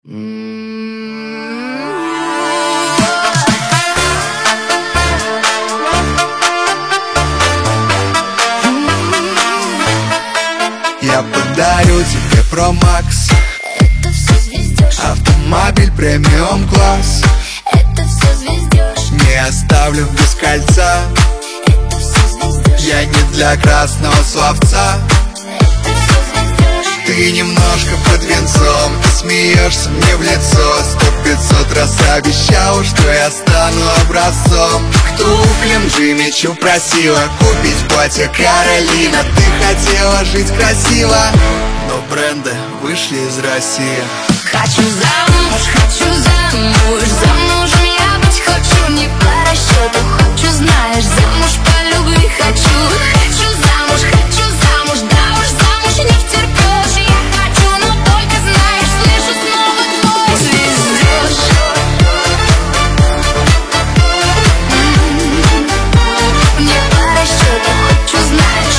Я подарю тебе Pro Max. Это все звездёж. Автомобиль премиум класс. Это все звездёж. Не оставлю без кольца. Это все звездёж. Я не для красного словца. Это все звездёж. Ты немножко под венцом, ты смеешься мне в лицо. 100-500 раз обещал, что я стану образцом. К туфлям Джимичу просила купить платье Каролина. Ты хотела жить красиво, но бренды вышли из России. Хочу замуж, замужем я быть хочу. Не по расчету, хочу, знаешь, замуж по любви хочу. Хочу замуж, да уж замуж не втерпёшь. Я хочу, но только знаешь, слышу снова твой звездёж. Не по расчету, хочу, знаешь.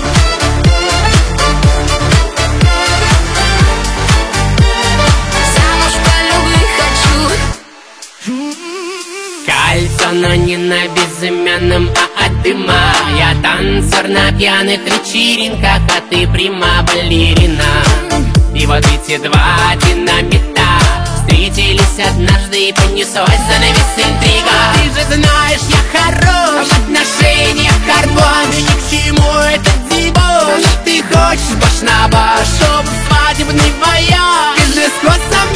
Замуж по любви хочу. Кольцо, но не на безымянном, а от дыма. Я танцор на пьяных вечеринках, а ты прима балерина. И вот эти два динамита встретились однажды и понеслась занавес интрига. Ты же знаешь, я хорош в отношениях карбон. И ни к чему этот дебош. Ты хочешь баш на баш, чтоб свадебный вояж. Ты же с косом